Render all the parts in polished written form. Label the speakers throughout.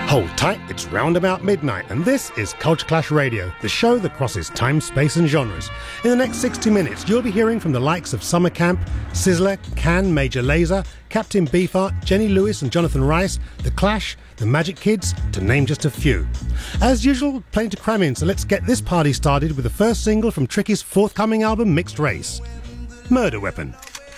Speaker 1: Hold tight, it's round about midnight, and this is Culture Clash Radio, the show that crosses time, space and genres. In the next 60 minutes, you'll be hearing from the likes of Summer Camp, Sizzler, Can, Major Lazer, Captain Beefheart, Jenny Lewis and Jonathan Rice, The Clash, The Magic Kids, to name just a few. As usual, plenty to cram in, so let's get this party started with the first single from Tricky's forthcoming album, Mixed Race, Murder Weapon.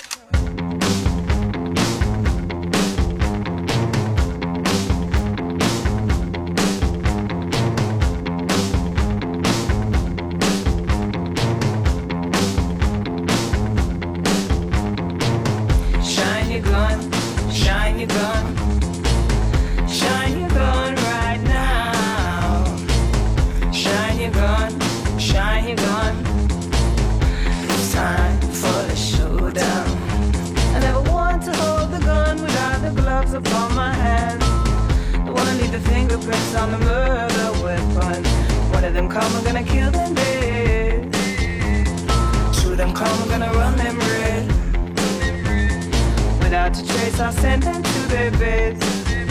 Speaker 2: On the murder weapon. One of them come, I'm gonna kill them dead. Two of them come, I'm gonna run them red. Without a trace, I'll send them to their beds.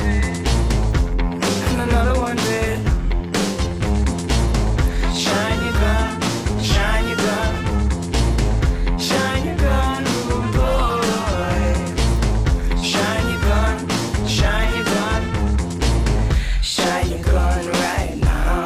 Speaker 2: And another one dead. Shine your gun, shine your gun. Shine your gun, rude boy. Shine your gun, shine your gun. Shine your gun right now.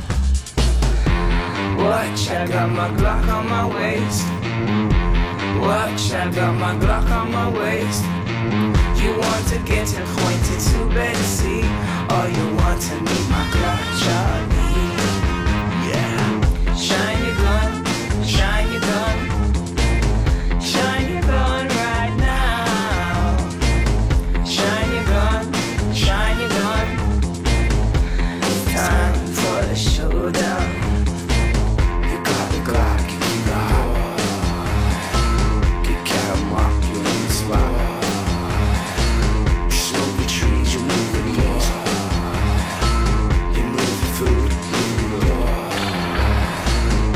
Speaker 2: Watch, I got my Glock on my waist. Watch, I got my Glock on my waist. You want to get acquainted to better see, or you want to meet my Glock, Charlie? Yeah. Shine your gun, shine your gun. Shine your gun right now. Shine your gun, shine your gun. Time for the showdown. You got the Glock, you got get catamount, you in the spot. Slow retreat, you move the knees. You move the food, move the door.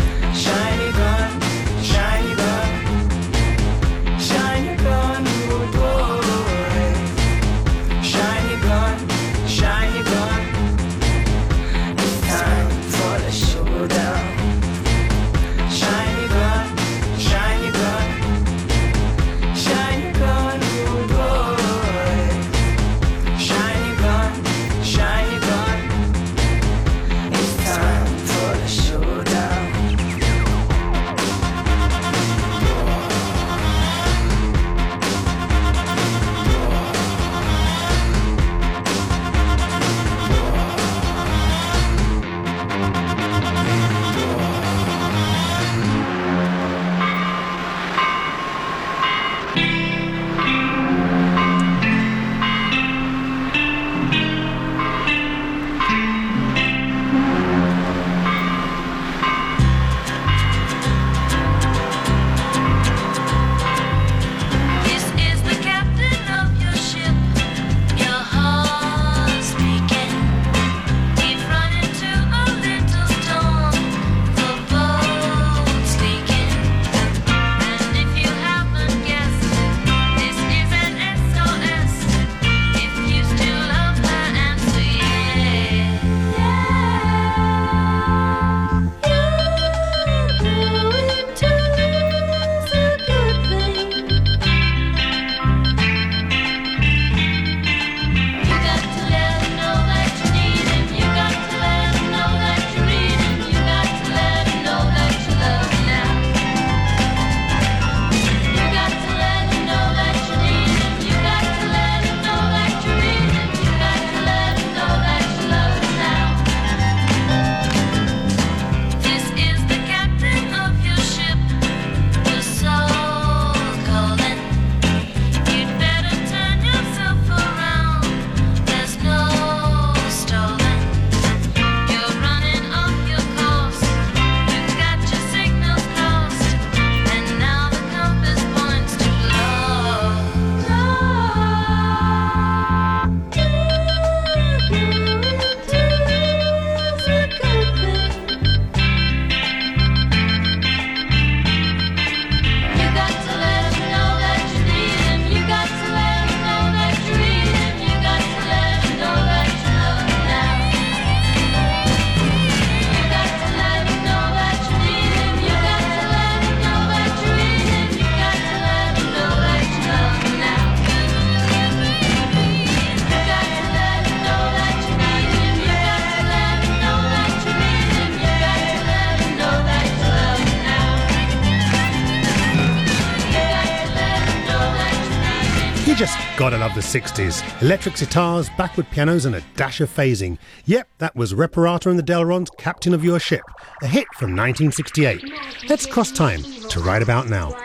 Speaker 1: You just gotta love the 60s. Electric guitars, backward pianos and a dash of phasing. Yep, that was Reparata and the Delrons' Captain of Your Ship, a hit from 1968. Let's cross time to right about now.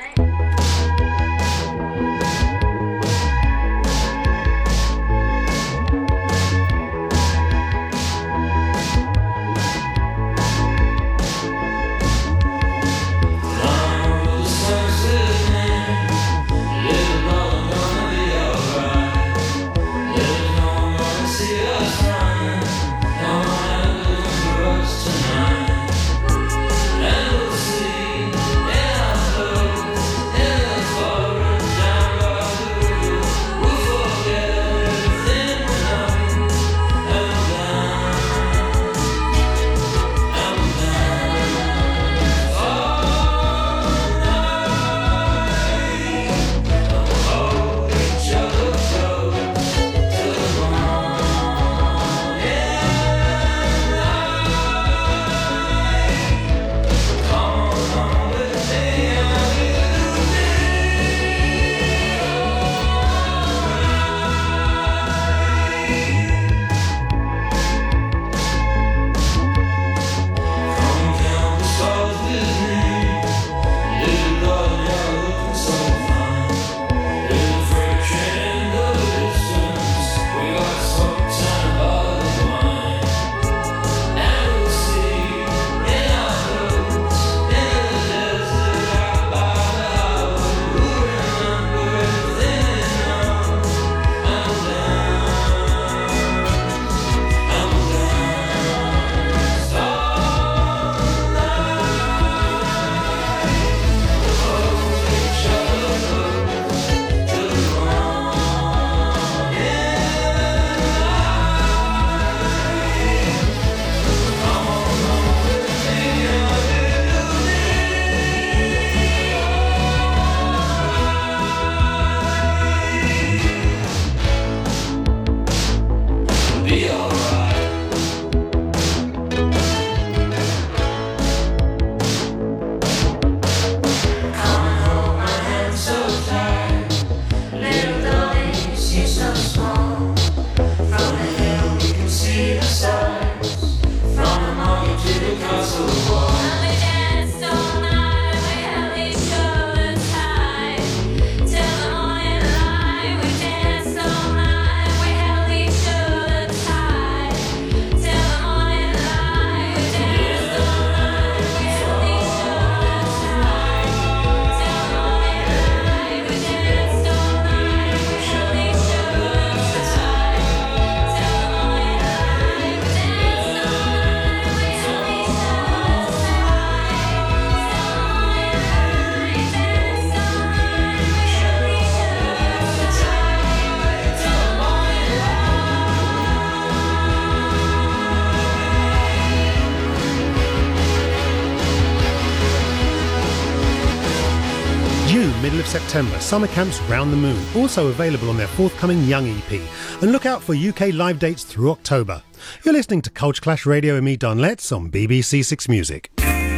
Speaker 1: Middle of September, summer camps round the moon, also available on their forthcoming Young EP. And look out for UK live dates through October. You're listening to Culture Clash Radio and me, Don Letts, on BBC Six Music.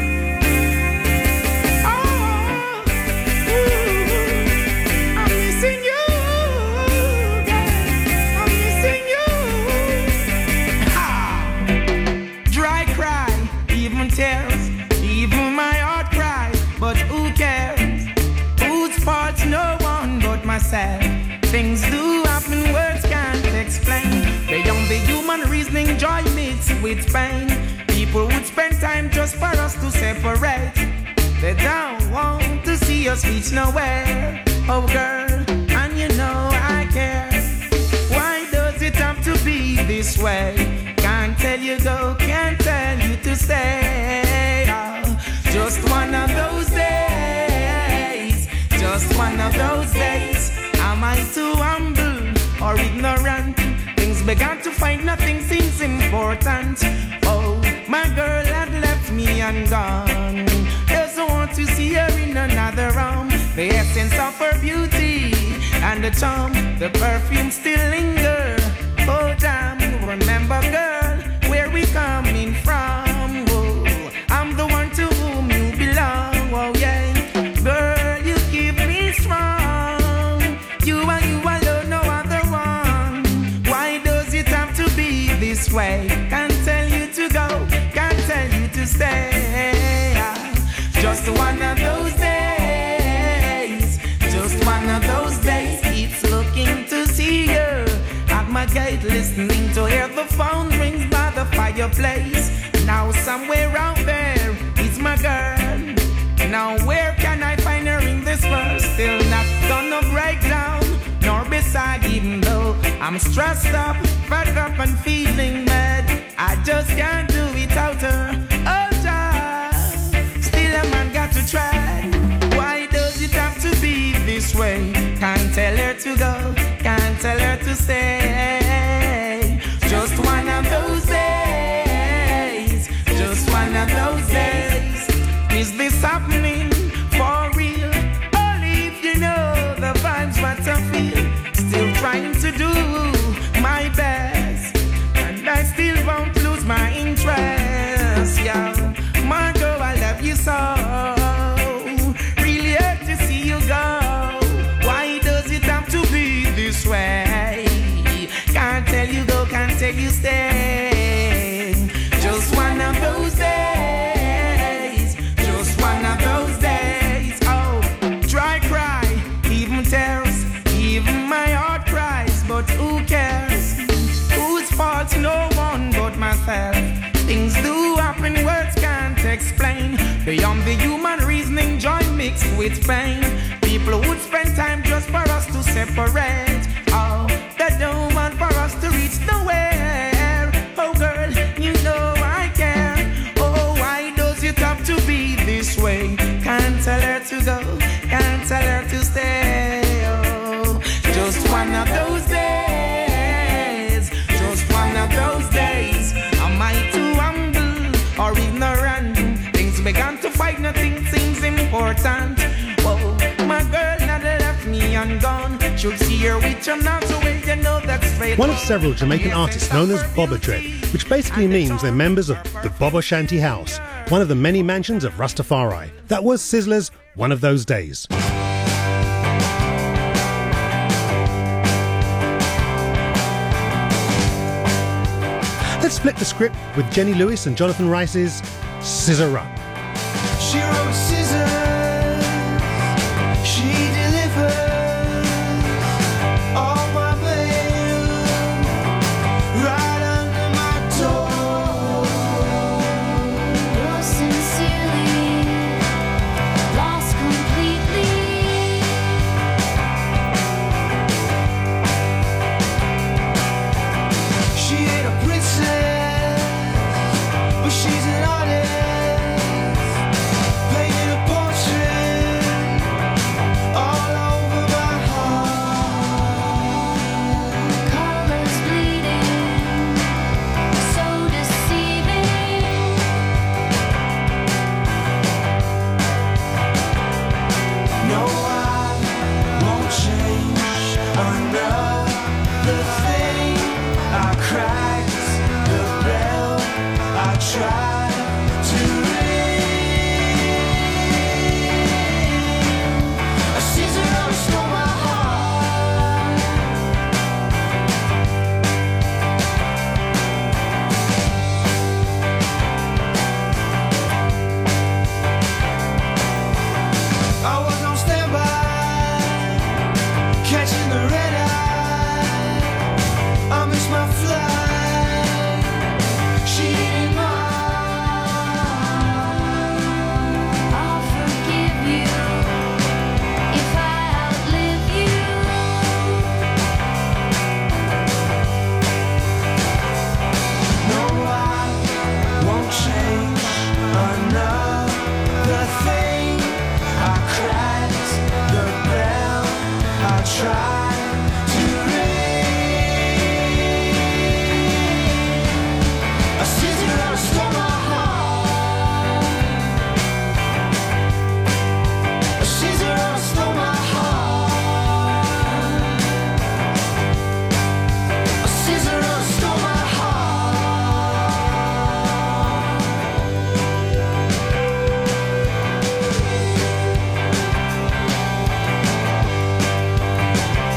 Speaker 3: Things do happen, words can't explain. Beyond the human reasoning, joy meets with pain. People would spend time just for us to separate. They don't want to see us reach nowhere. Oh girl, and you know I care. Why does it have to be this way? Can't tell you go, can't tell you to stay. Oh, just one of those days. Just one of those days. Am I too humble or ignorant? Things began to find nothing seems important. Oh, my girl had left me and gone. Doesn't want to see her in another room. The essence of her beauty and the charm, the perfume still linger. Oh damn, remember girl, where we coming from. Oh, I'm the one to whom you belong. Oh yeah, girl, you keep me strong. You and you alone. this way. Can't tell you to go, can't tell you to stay. Just one of those days, just one of those days. Keeps looking to see you at my gate, listening to hear the phone rings by the fireplace. Now somewhere out there is my girl. Now where can I find her in this world? Still not gonna break down, nor beside, even though I'm stressed up, fed up and feeling bad. I just can't do without her. Oh, child, still a man got to try. Why does it have to be this way? Can't tell her to go, can't tell her to stay. Just one of those days, just one of those days. Is this happening for real? Only if you know the vibes what I feel. Still trying to do my best, and I still won't lose my interest. Yeah, Margot, I love you so. Really hurt to see you go. Why does it have to be this way? Can't tell you go, can't tell you stay. Just one of those days, just one of those days. Oh, dry cry, even tears, even my heart cries, but who cares? Whose fault? No one but myself. Things do happen, words can't explain. Beyond the human reasoning, joy mixed with pain. People would spend time just for us to separate. Oh, they don't want for us to reach nowhere. Oh girl, you know I care. Oh, why does it have to be this way? Can't tell her to go, can't tell her to stay. Oh, just one of those days, just one of those days. Am I too humble or ignorant? Things began to fight, nothing seems important. Whoa, my girl not left me ungone. Should see her with you now, so well you know that's straight.
Speaker 1: One of several Jamaican artists known as Boba Dread, which basically means they're members of the Bob Ashanti House, one of the many mansions of Rastafari. That was Sizzler's One of Those Days. Let's flip the script with Jenny Lewis and Jonathan Rice's Scissor Up.
Speaker 2: She wrote scissors, she delivers all my mail right under my door.
Speaker 4: You're sincerely lost completely.
Speaker 2: She ain't a princess, but she's an artist. Painting a portrait all over my heart.
Speaker 4: Colors bleeding, so deceiving.
Speaker 2: No, I won't change another thing. I cracked the bell, I tried to ring. A scissor stole my heart. I was on standby, catching the red eye. I missed my flight. She didn't mind.
Speaker 4: I'll forgive you if I outlive you.
Speaker 2: No, I won't change another thing. I cracked the bell, I tried to ring. A scissor stole my heart. A scissor stole my heart. A scissor stole my heart.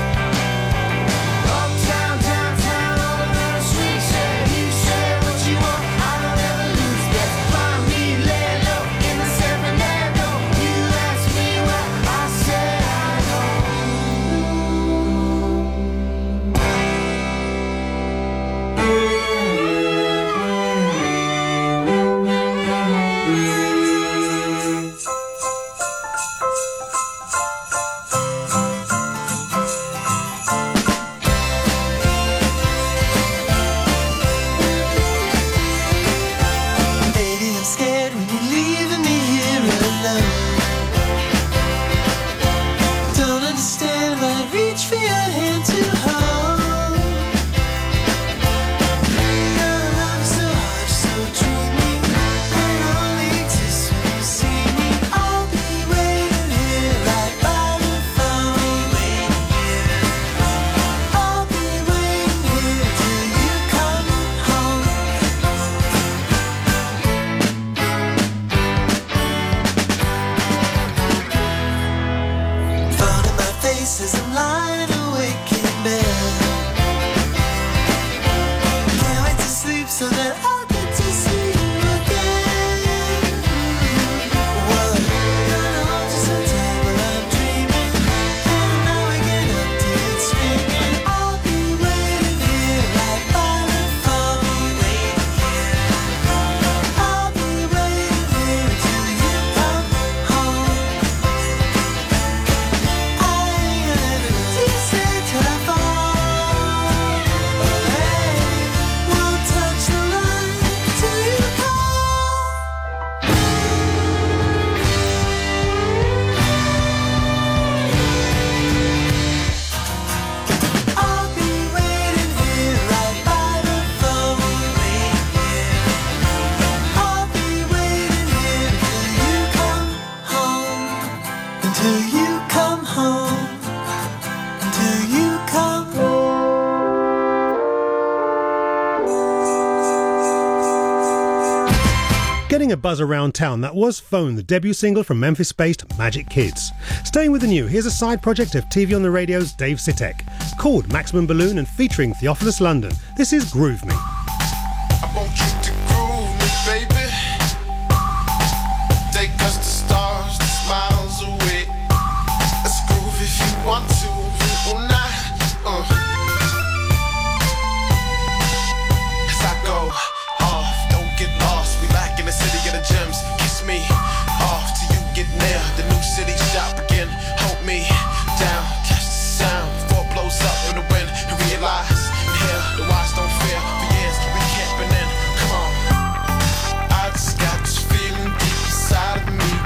Speaker 1: buzz around town. That was Phone, the debut single from Memphis-based Magic Kids. Staying with the new, here's a side project of TV on the Radio's Dave Sitek, called Maximum Balloon and featuring Theophilus London. This is Groove Me.
Speaker 5: I want you to groove me, baby. Take us to stars, to smiles away. Let's groove if you want to, or not. As I go off, don't get lost. We back in the city of the gems. Kiss me off till you get near the new city. Shop again, hold me down, catch the sound before it blows up in the wind and realize here the wise don't fear. For years we camping in. Come on, I just got this feeling deep inside of me.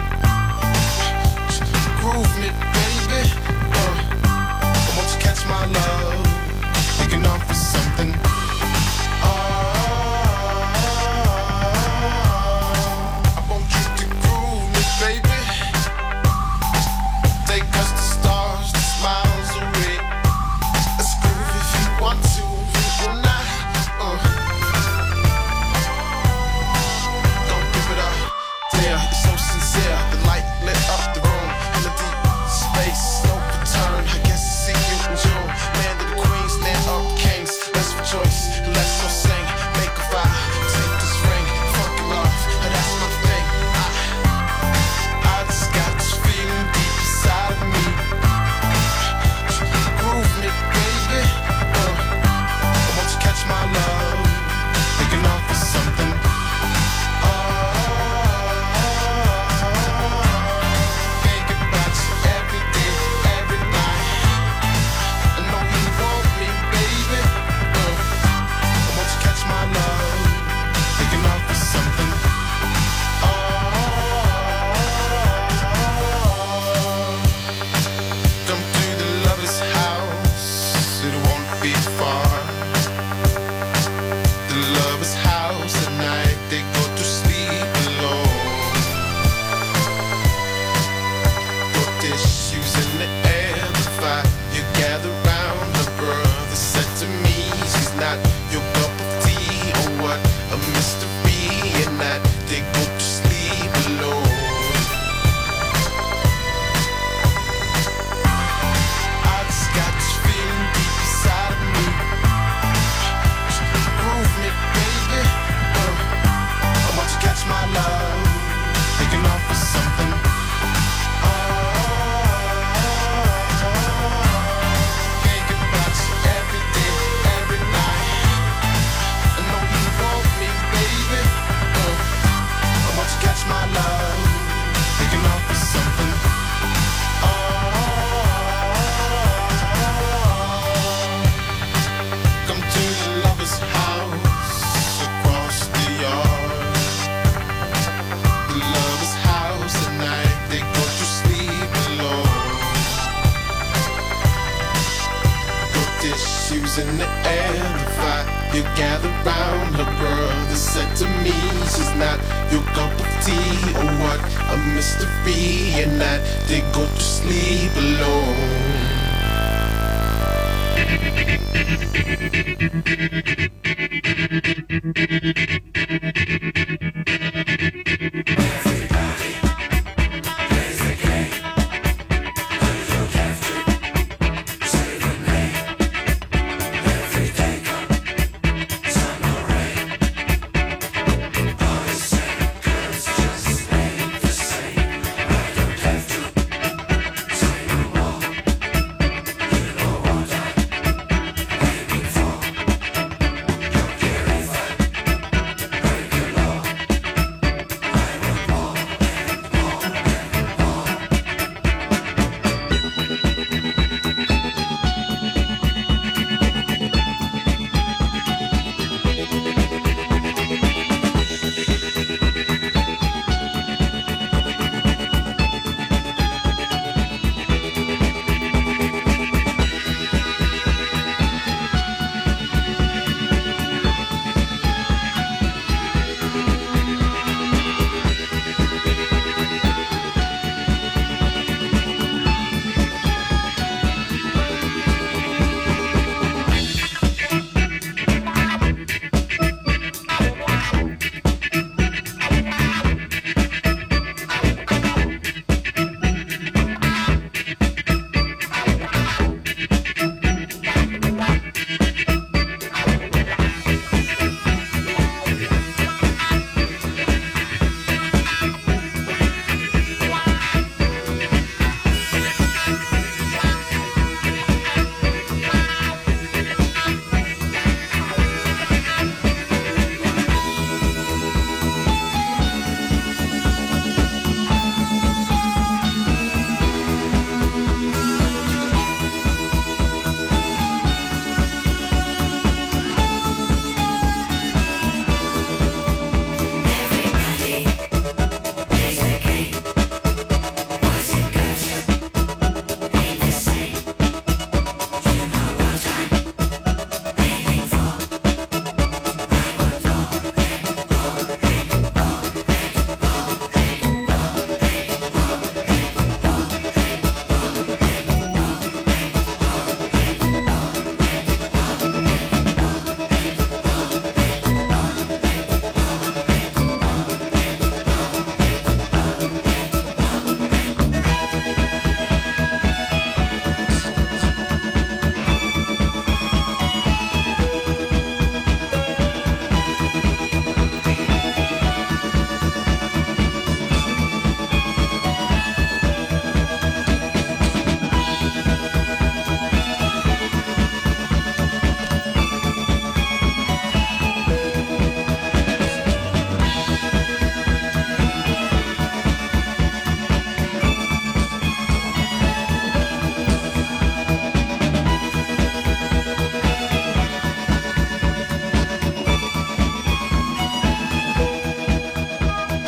Speaker 5: Groove me, baby. I want you to catch my love, taking off for something. I want you to groove me, baby. Take us to stars, to smiles away. Let's groove if you want to, or not. Don't give it up, there, it's so sincere. The light lit up the room in the deep space, no return. I guess I see you in June. Man to the queens, stand up kings. Let's rejoice, let's all sing. Make a vow, take this ring. Fucking love, that's my thing. I just got this feeling deep inside of me. Groove me, baby. I want you to catch my love, taking off for something. Think about you every day, every night. I know you want me, baby. I want you to catch my love, taking off for something. Come to the lover's house, it won't be far. The lover's house at night, they go to sleep alone. Put tissues in the air, the fire you gather round. Her brother said to me, she's not your cup of tea, or what a mystery. And that they go to sleep alone. I just got this feeling deep inside of me. Groove me, baby. I want you to catch my love, taking off for something. Think about you every day, every night. I know you want me, baby. I want you to catch my love, taking off for something. Come to the lover's house across the yard. The lover's house at night, they go to sleep alone. Put tissues in the air, the fire you gather round. Her brother said to me, she's not your cup of tea, or what a mystery. And that they go to sleep alone.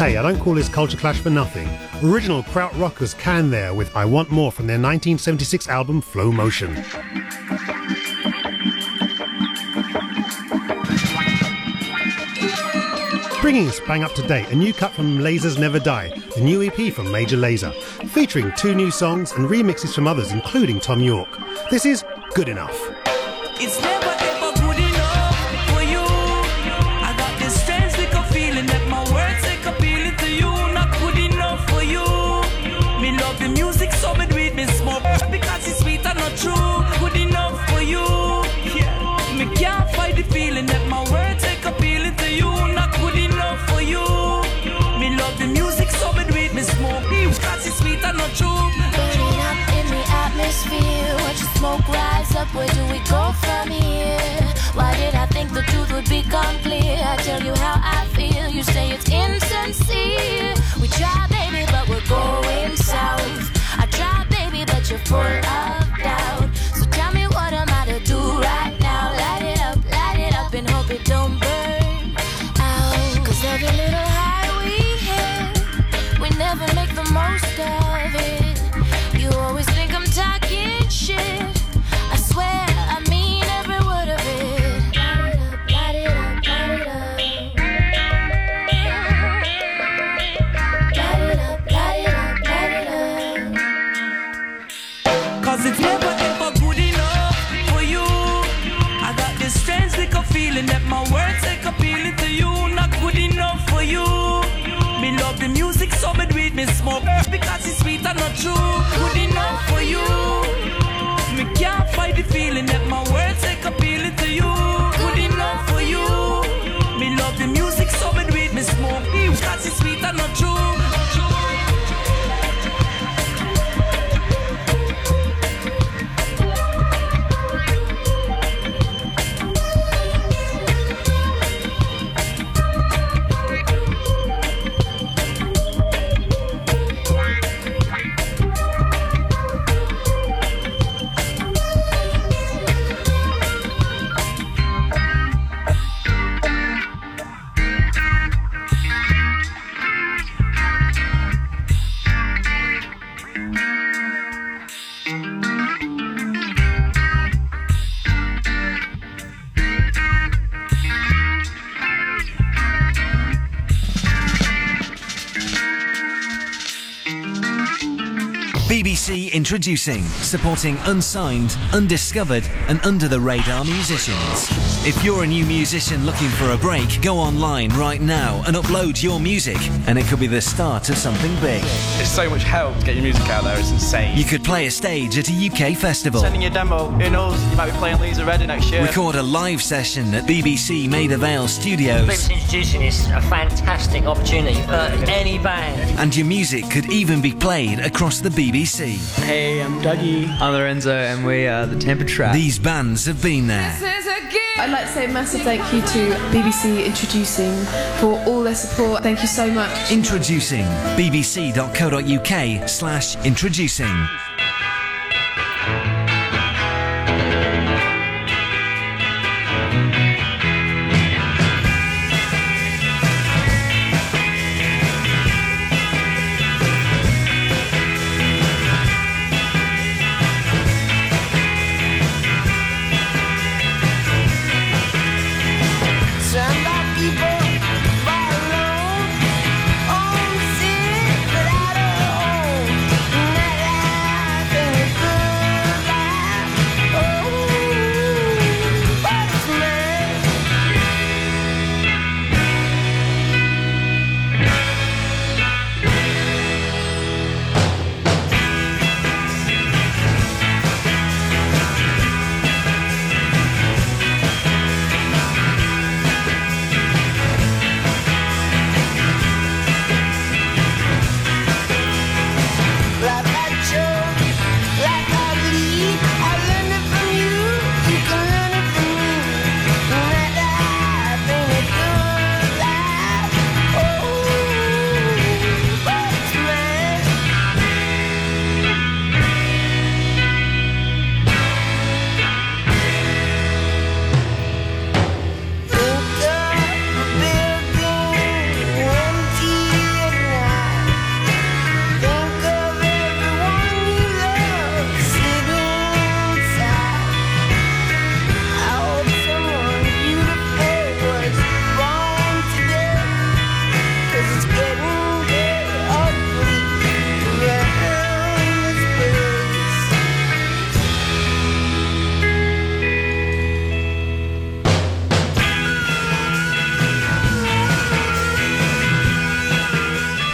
Speaker 1: Hey, I don't call this Culture Clash for nothing. Original Krautrockers Can there with I Want More from their 1976 album Flow Motion. Bringing us bang up to date, a new cut from Lasers Never Die, the new EP from Major Lazer, featuring 2 new songs and remixes from others, including Tom York. This is Good Enough.
Speaker 2: It's never ever good enough for you. I got this strange little feeling that my words ain't appealing to you. Not good enough for you. Me love the music, so me do it, me smoke because it's sweet and not true. Good enough for you. Yeah. Me can't fight the feeling that my words ain't appealing to you. Not good enough for you. Me love the music, so me do it, me smoke because it's sweet and not true.
Speaker 4: Burning up in the atmosphere. Watch the smoke rise up. Where do we go from here? Why did I think the truth would become clear? I tell you how I feel. You say it's insincere. We try, baby, but we're going south. I try, baby, but you're full of doubt. So tell me, what am I to do right now? Light it up, and hope it don't burn out. 'Cause every little high we hit, we never make the most of it. You always think I'm talking shit. I swear, I mean every word of it. Light it up, light it up, light it up. Light it up, light it up, light it up.
Speaker 2: 'Cause it's never ever good enough for you. I got this strange little feeling that my words ain't appealing to you. Not good enough for you. Me love the music, so me do it, me smoke because it's sweet and not true. Good enough for you. Me can't fight the feeling that my words ain't appealing to you. Good enough for you. Me love the music, so me do it, me smoke because it's sweet and not true.
Speaker 6: BBC Introducing, supporting unsigned, undiscovered and under-the-radar musicians. If you're a new musician looking for a break, go online right now and upload your music, and it could be the start of something big.
Speaker 7: It's so much help to get your music out there, it's insane.
Speaker 6: You could play a stage at a UK festival,
Speaker 7: Sending your demo, who knows, you might be playing Leeds Reading next year.
Speaker 6: record a live session at BBC Maida Vale Studios,
Speaker 8: BBC Introducing is a fantastic opportunity for any band.
Speaker 6: and your music could even be played across the BBC.
Speaker 9: Hey, I'm Dougie. I'm Lorenzo, and we are the Temper Trap.
Speaker 6: These bands have been there.
Speaker 10: I'd like to say a massive thank you to BBC Introducing for all their support. Thank you so much.
Speaker 6: Introducing, bbc.co.uk/introducing.
Speaker 2: Stand up, people, right alone. Oh, sit without a home.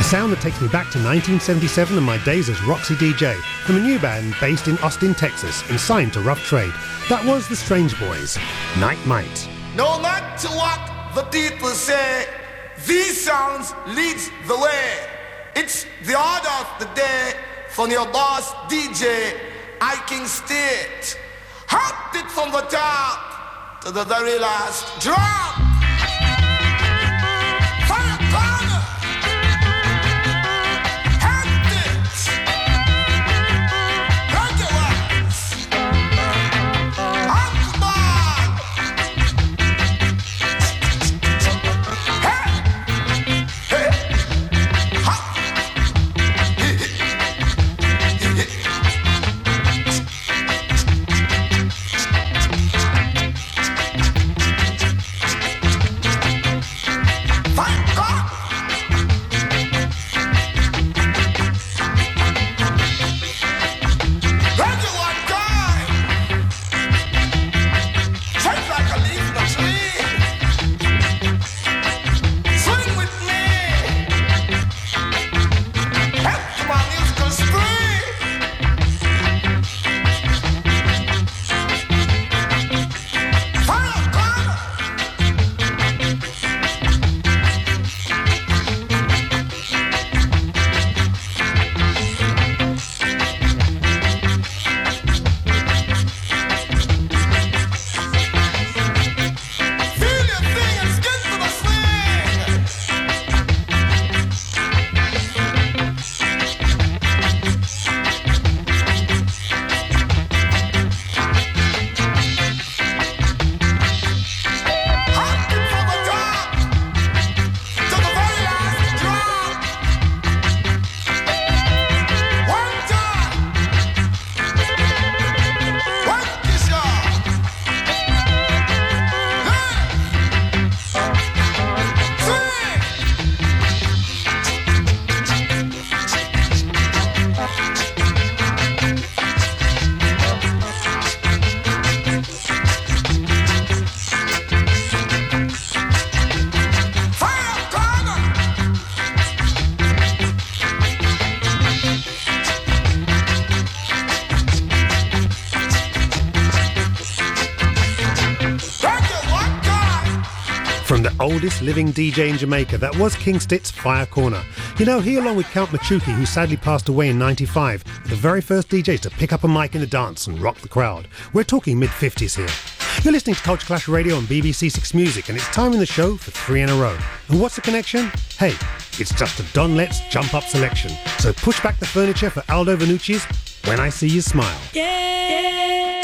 Speaker 1: sound that takes me back to 1977 and my days as Roxy DJ, from a new band based in Austin, Texas, and signed to Rough Trade. That was the Strange Boys, Night Might.
Speaker 11: No matter what the people say, these sounds leads the way. It's the order of the day from your boss DJ, King State. Hot it from the top to the very last drop.
Speaker 1: From the oldest living DJ in Jamaica, that was King Stitt's Fire Corner. You know, he along with Count Machuki, who sadly passed away in '95, were the very first DJs to pick up a mic in the dance and rock the crowd. We're talking mid-50s here. You're listening to Culture Clash Radio on BBC Six Music, and it's time in the show for 3 in a row. And what's the connection? Hey, it's just a Don Letts Jump Up selection. So push back the furniture for Aldo Vanucci's When I See You Smile.
Speaker 12: Yeah.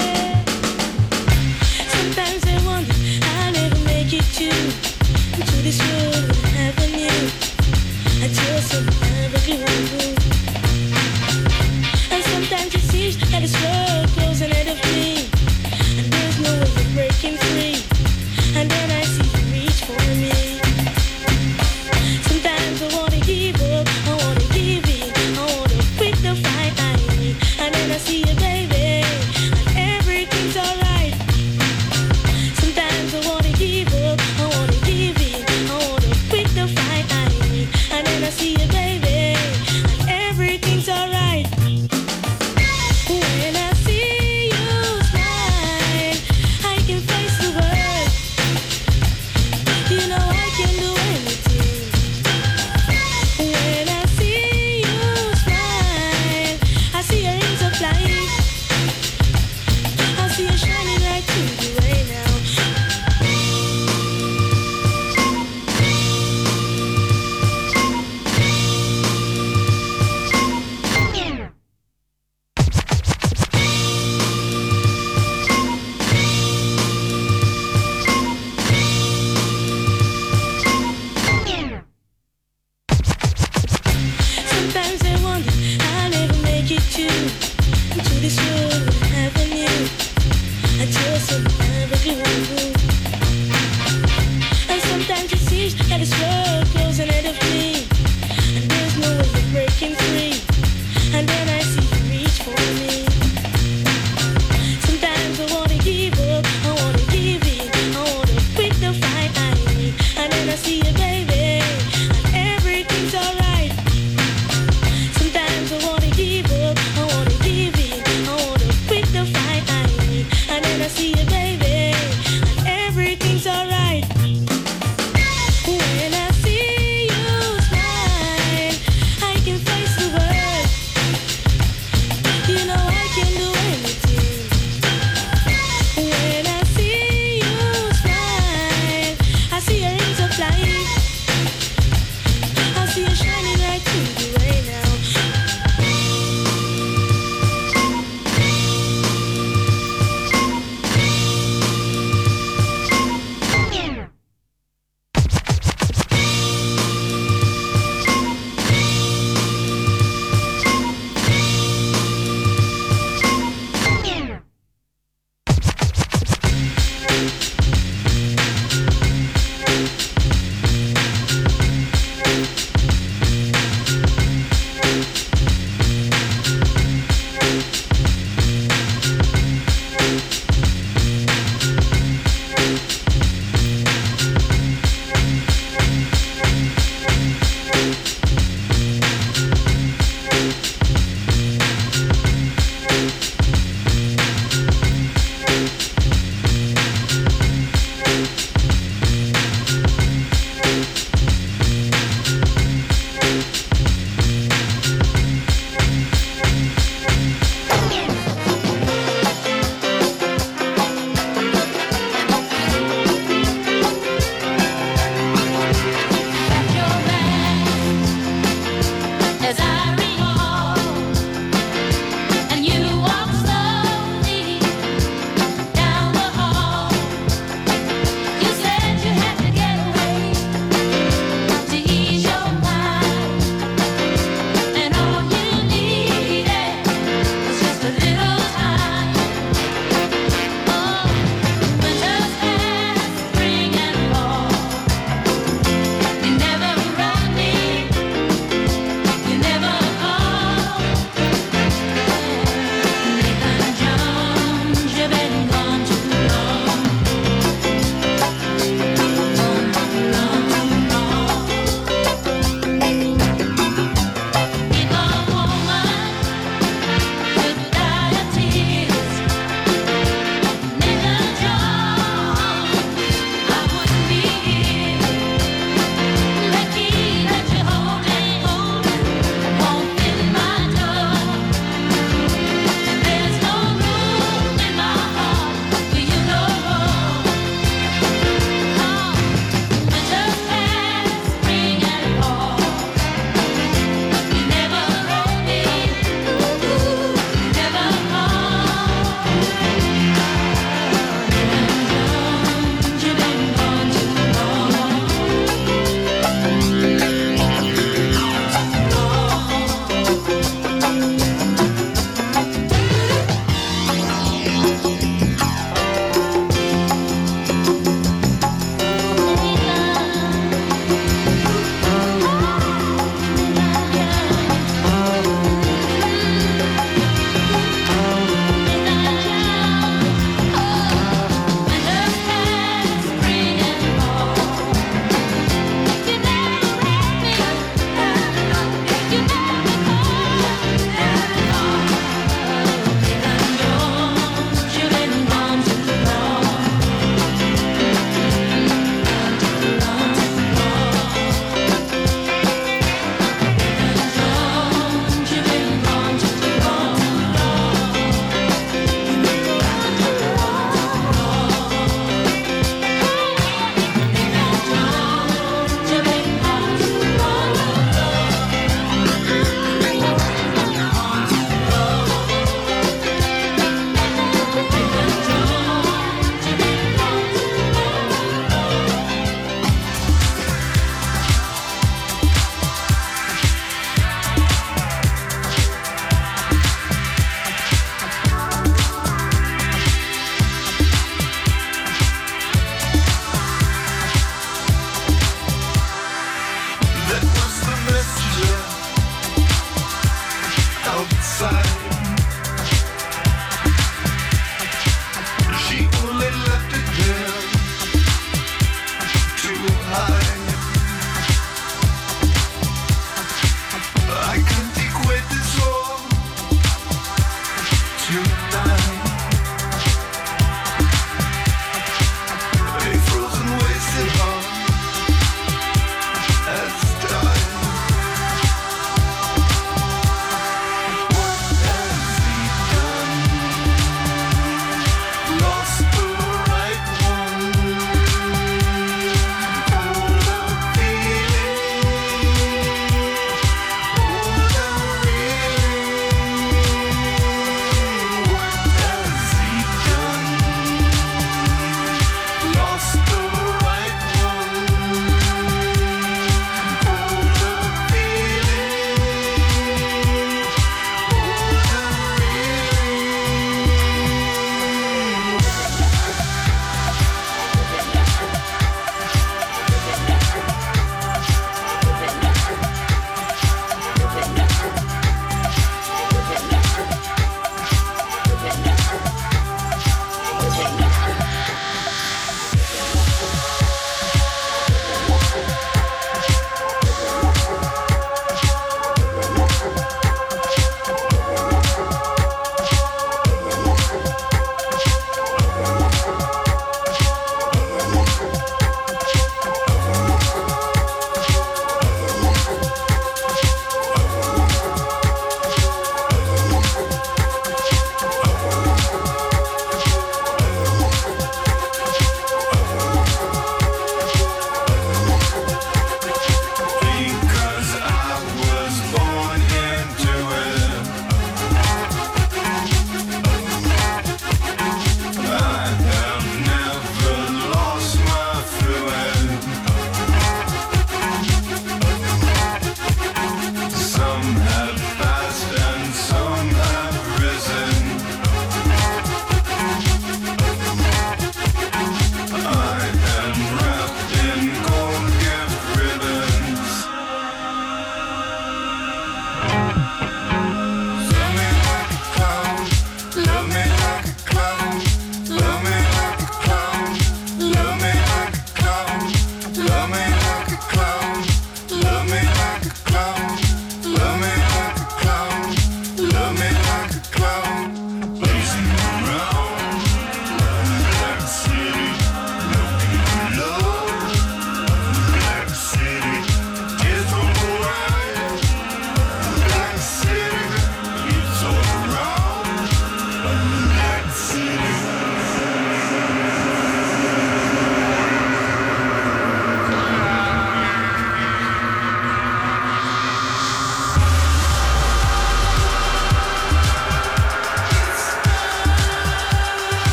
Speaker 12: Sometimes I wonder I'll never make it into this world that I never knew. I just survive everyone. And sometimes it seems that this world goes ahead of me, and there's no way of breaking free. And then I see you reach for me. Sometimes I wanna give up, I wanna give in, I wanna quit the fight I need. And then I see you, baby, and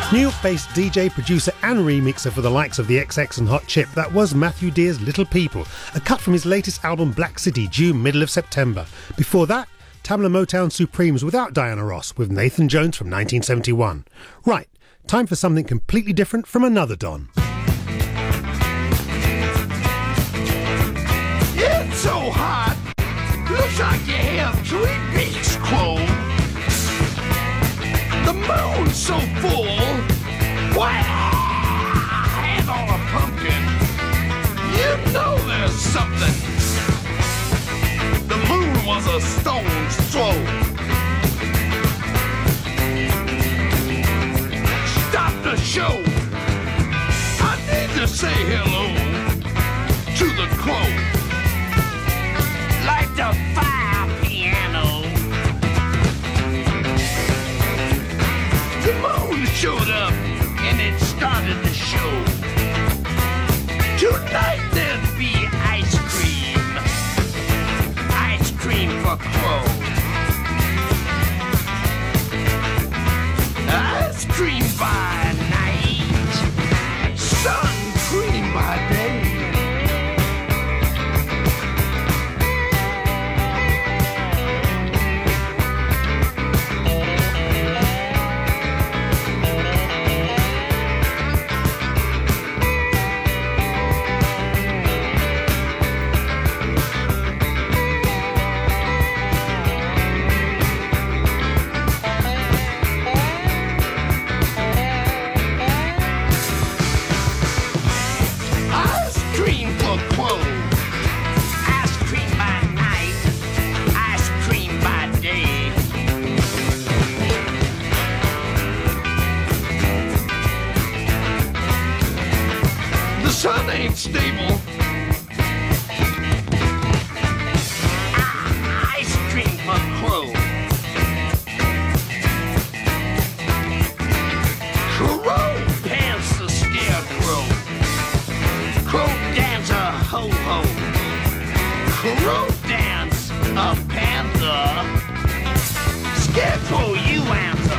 Speaker 1: New York-based DJ, producer and remixer for the likes of the XX and Hot Chip, that was Matthew Dear's Little People, a cut from his latest album Black City, due middle of September. Before that, Tamla Motown Supremes without Diana Ross, with Nathan Jones from 1971. Right, time for something completely different from another Don.
Speaker 13: It's so hot, looks like you have 3 weeks, Quo. The moon's so full, why, hand on a pumpkin, you know there's something. The moon was a stone's throw. Stop the show. I need to say hello to the Crow. Like the fire piano. The moon showed up and it started the show. Tonight there'll be ice cream. Ice cream for Crow. Ice cream by night. Sun cream by day. Sun ain't stable. Ice cream for Crow. Crow pants the scarecrow. Crow dance a ho-ho. Crow dance a panther. Scarecrow, you answer.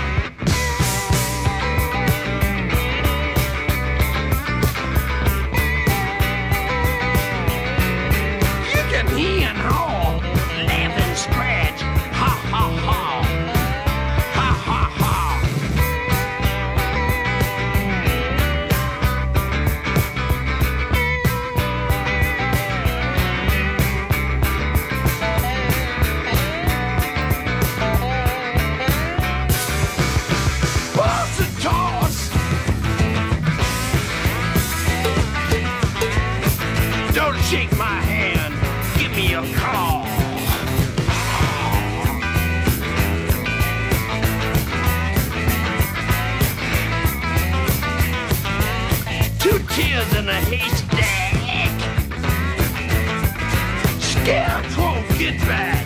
Speaker 13: He and haw, laugh and scratch, ha ha ha, ha ha ha. Pass and toss. Don't shake my hand. Give me a call. Two tears in a haystack. Scarecrow, get back.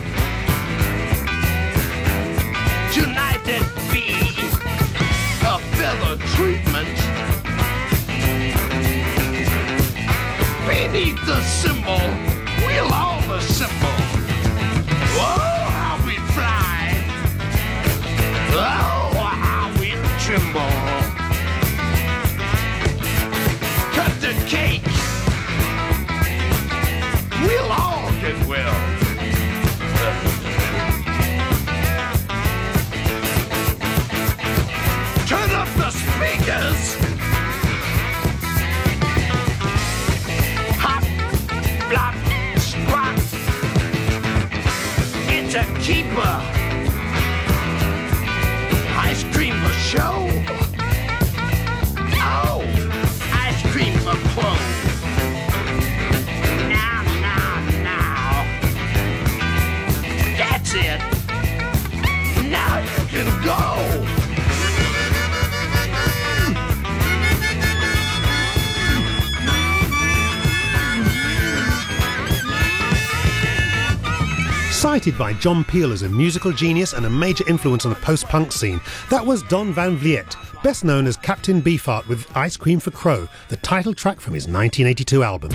Speaker 13: Tonight there'd be a feather treatment. Beneath the symbol, we'll all assemble. Oh, how we fly. Oh, how we tremble. Cut the cake. We'll all get well. Turn up the speakers. Hop, blop, squat. It's a keeper. Ice cream for show. Oh, ice cream for Crow. Now, now, now. That's it. Now you can go.
Speaker 1: Cited by John Peel as a musical genius and a major influence on the post-punk scene, that was Don Van Vliet, best known as Captain Beefheart with Ice Cream for Crow, the title track from his 1982 album.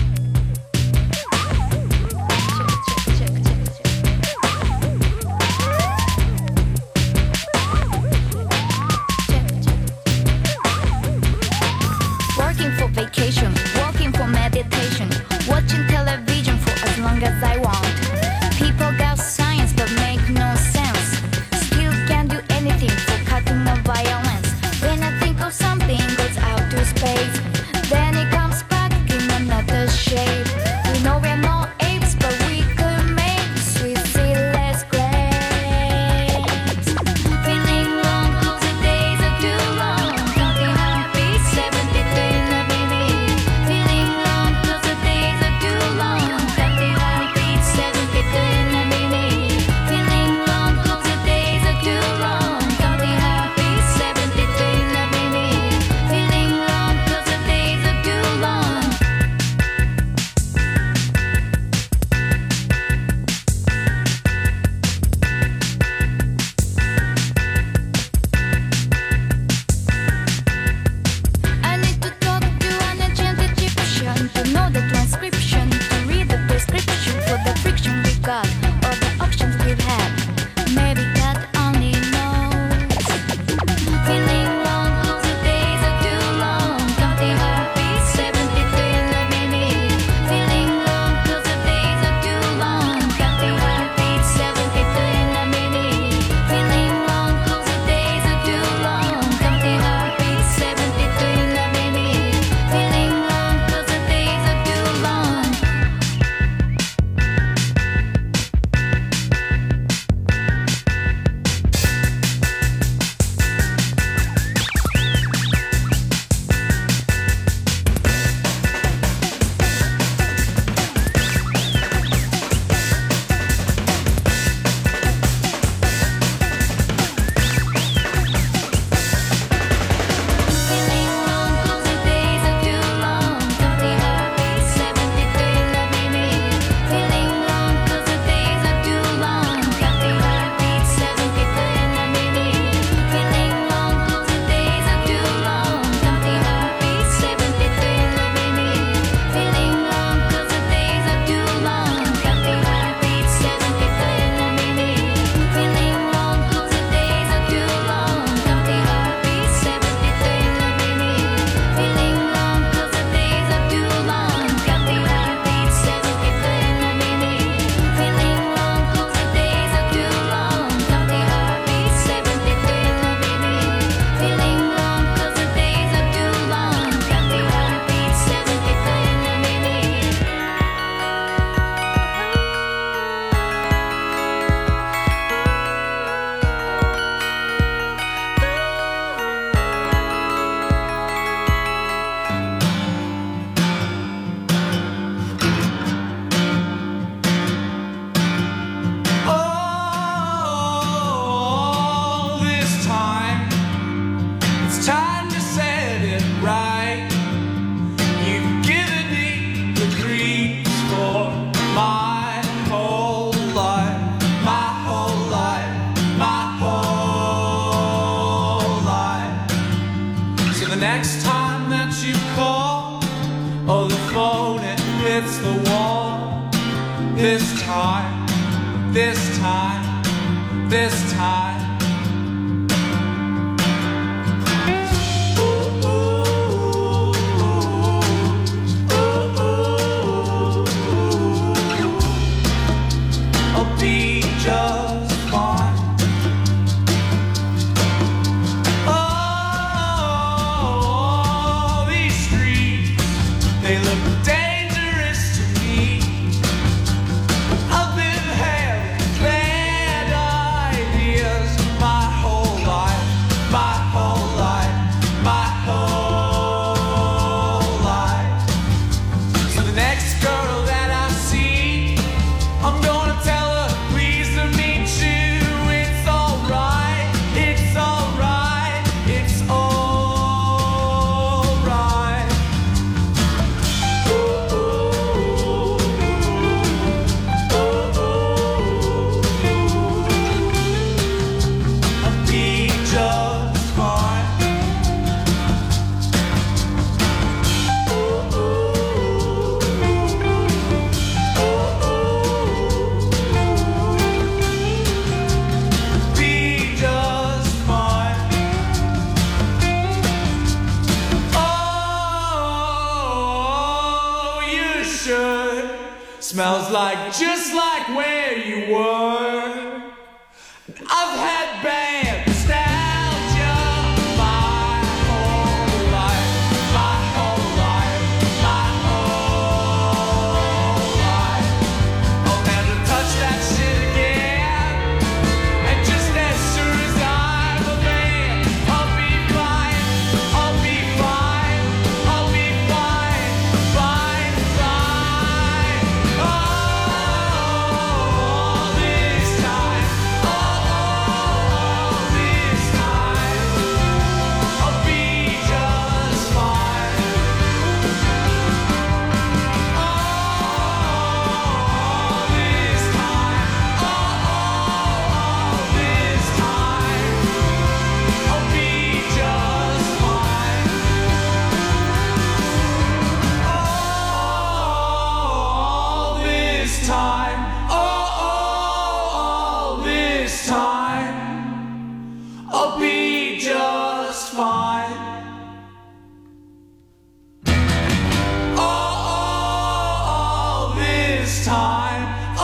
Speaker 2: next time that you call, oh, the phone, it hits the wall. This time, this time, this time. I'll be just fine. Oh, these streets, they look dangerous to me. I've been having bad ideas my whole life, my whole life, my whole life. So the next girl that I see, I'm gonna tell her, pleased to meet you. It's alright, it's alright, it's alright. I'll be just fine. Be just fine. Oh, you should. Smells like just like where you were. I've had bad nostalgia my whole life, my whole life, my whole life. I'll never touch that shit again. And just as sure as I'm a man, I'll be fine, I'll be fine, I'll be fine, fine, fine. Oh, this time, this time, I'll be just fine. This time, this time, I'll be just fine. This time, this time, I'll be just fine. This time,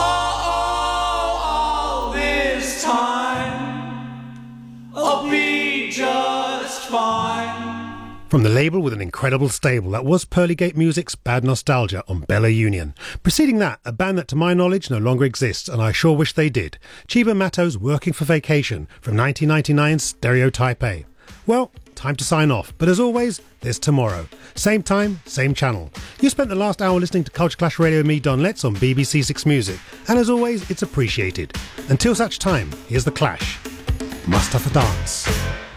Speaker 2: this time, I'll be just fine.
Speaker 1: From the label with an incredible stable, that was Pearlygate Music's Bad Nostalgia on Bella Union. Preceding that, a band that to my knowledge no longer exists, and I sure wish they did. Chiba Matto's Working for Vacation from 1999's Stereotype A. Well, time to sign off, but as always, there's tomorrow. Same time, same channel. You spent the last hour listening to Culture Clash Radio with me, Don Letts, on BBC Six Music, and as always, it's appreciated. Until such time, here's The Clash. Mustafa Dance.